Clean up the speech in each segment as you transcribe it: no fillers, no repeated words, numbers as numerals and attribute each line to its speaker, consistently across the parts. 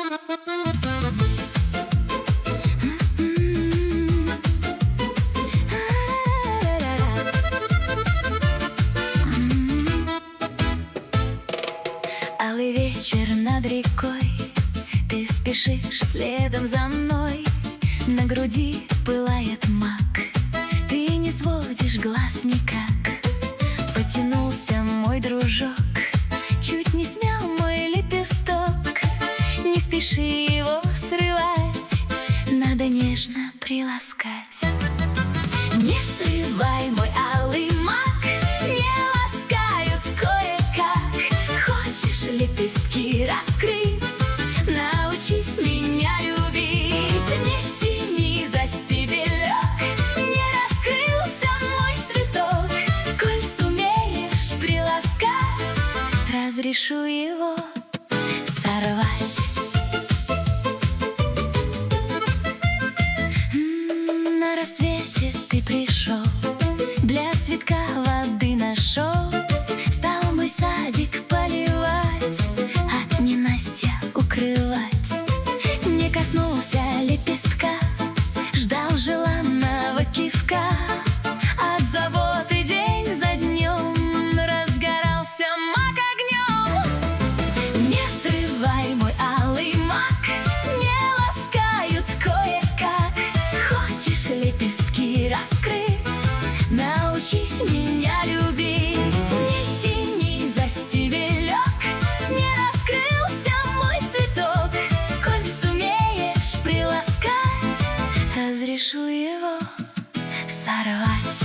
Speaker 1: Алый вечер над рекой, ты спешишь следом за мной. На груди пылает мак, ты не сводишь глаз никак. Потянулся мой дружок, чуть не смял мой лепесток. Не спеши его срывать, надо нежно приласкать. Не срывай мой алый мак, не ласкают кое-как. Хочешь лепестки раскрыть, научись меня любить. Не тяни за стебелек, не раскрылся мой цветок. Коль сумеешь приласкать, разрешу его сорвать. На рассвете ты пришел, для цветка воды нашел. Стал мой садик поливать, от ненастья укрывать. Не коснулся лепестка, ждал желанного кивка. От заботы день за днем разгорался мак огнем. Не срывай мой алый мак, не ласкают кое-как. Хочешь лепестки раскрыть, научись меня любить. Не тяни за стебелек, не раскрылся мой цветок. Коль сумеешь приласкать, разрешу его сорвать.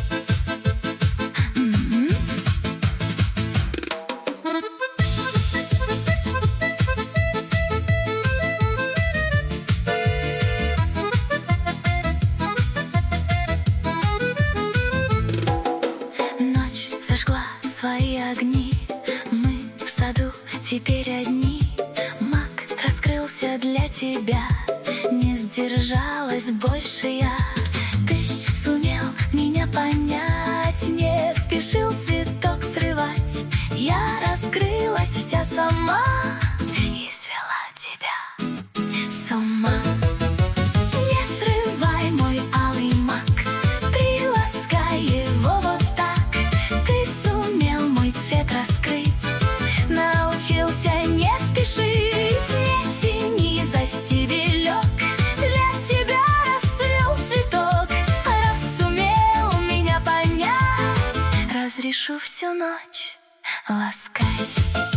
Speaker 1: Ночь зажгла свои огни, мы в саду теперь одни. Мак раскрылся для тебя, не сдержалась больше я. Ты сумел меня понять, не спешил цветок срывать. Я раскрылась вся сама и свела тебя с ума. Не срывай мой алый мак, приласкай его вот так. Ты сумел мой цвет раскрыть, научился не спешить. Не тяни за стебелек, для тебя расцвел цветок. Раз сумел меня понять, разрешу всю ночь ласкать.